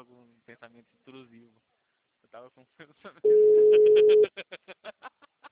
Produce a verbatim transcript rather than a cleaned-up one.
algum pensamento intrusivo. Eu tava com um pensamento.